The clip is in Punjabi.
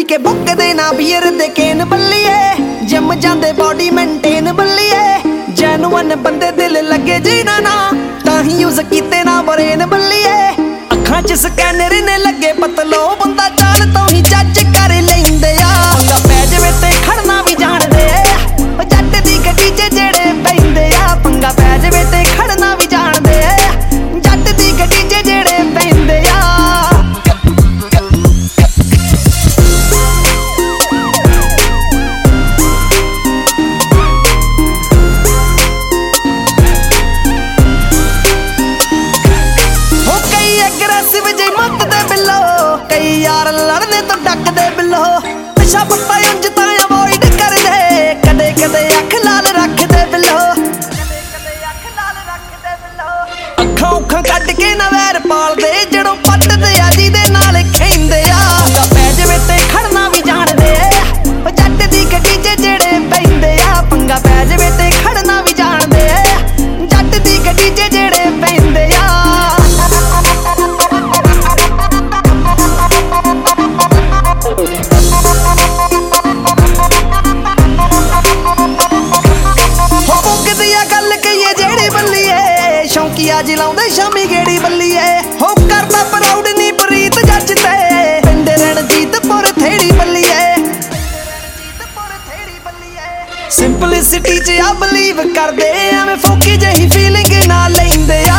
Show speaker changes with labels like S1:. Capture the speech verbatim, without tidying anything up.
S1: ਕੇ ਬੁੱਕਦੇ ਨਾ ਬੀਅਰ ਦੇ ਕੇਨ ਬੱਲੀਏ ਜਿਮ ਜਾਂਦੇ ਬॉडी ਮੇਨਟੇਨ ਬੱਲੀਏ ਜੈਨੂਅਨ ਬੰਦੇ ਦਿਲ ਲੱਗੇ ਜਿਨ੍ਹਾਂ ਨਾ ਤਾਂ ਹੀ ਯੂਜ਼ ਕੀਤੇ ਨਾ ਬਰੇਨ ਬੱਲੀਏ ਅੱਖਾਂ 'ਚ ਸਕੈਨਰ ਨੇ ਲੱਗੇ ਪਤਲੋ ਬੰਦਾ ਚਾਲ ਤੋਂ ਹੀ ਜੱਜ ਕਰ ਲੈਂਦੇ ਆ ਪੰਗਾ ਪੈ ਜਾਵੇ ਤੇ ਖੜਨਾ ਵੀ ਜਾਣਦੇ ਉਹ ਜੱਟ ਦੀ ਗੱਡੀ 'ਚ ਜਿਹੜੇ ਪੈਂਦੇ ਆ ਪੰਗਾ ਪੈ ਜਾਵੇ ਤੇ ਖੜਨਾ ਵੀ ਜਾਣਦੇ ਜੱਟ ਦੀ ਗੱਡੀ 'ਚ ਜਿਹੜੇ ਪੈਂਦੇ ਆ ਕਈ ਯਾਰ ਲੜਨੇ ਤੋਂ ਡੱਕਦੇ ਬਿੱਲੋ ਨਸ਼ਾ ਪੱਤਾ ਉਂਝ ਤਾਂ ਅਵੋਇਡ ਕਰਦੇ ਕਦੇ ਕਦੇ ਅੱਖ ਲਾਲ ਰੱਖਦੇ ਬਿੱਲੋ ਅੱਖਾਂ ਉੱਖਾਂ ਕੱਢ ਕੇ ਨਾ ਵੈਰ ਪਾਲਦੇ ਜਦੋਂ ਪੱਟਦੇ ਆ ਜਿਹਦੇ ਨਾਲ ਖੈਂਦੇ ਆ ਪੰਗਾ ਪੈ ਜਾਵੇ ਤੇ ਖੜਨਾ ਵੀ ਜਾਣਦੇ ਉਹ ਜੱਟ ਦੀ ਗੱਡੀ 'ਚ ਜਿਹੜੇ ਪੈਂਦੇ ਆ ਪੰਗਾ ਪੈ ਜਾਵੇ ਤੇ ਖੜਨਾ ਵੀ ਜਾਣਦੇ ਜੱਟ ਦੀ ਗੱਡੀ 'ਚ ਜਿਹੜੇ ਪੈਂਦੇ ਆ ਗੱਲ ਕਹੀਏ ਜਿਹੜੇ ਬੱਲੀਏ ਸ਼ੌਂਕੀਆ ਜਿਲਾਉਂਦੇ ਸ਼ਾਮੀ ਗੇੜੀ ਬੱਲੀਏ ਹੋ ਕਰਦਾ ਪ੍ਰਾਊਡ ਨੀ ਪ੍ਰੀਤ ਜੱਜ ਤੇ ਪਿੰਡ ਰਣਜੀਤਪੁਰ ਥੇੜੀ ਬੱਲੀਏ ਸਿੰਪਲਿਸਿਟੀ 'ਚ ਆ ਬਲੀਵ ਕਰਦੇ ਐਵੇਂ ਫੋਕੀ ਜਿਹੀ ਫੀਲਿੰਗ ਨਾ ਲੈਂਦੇ ਆ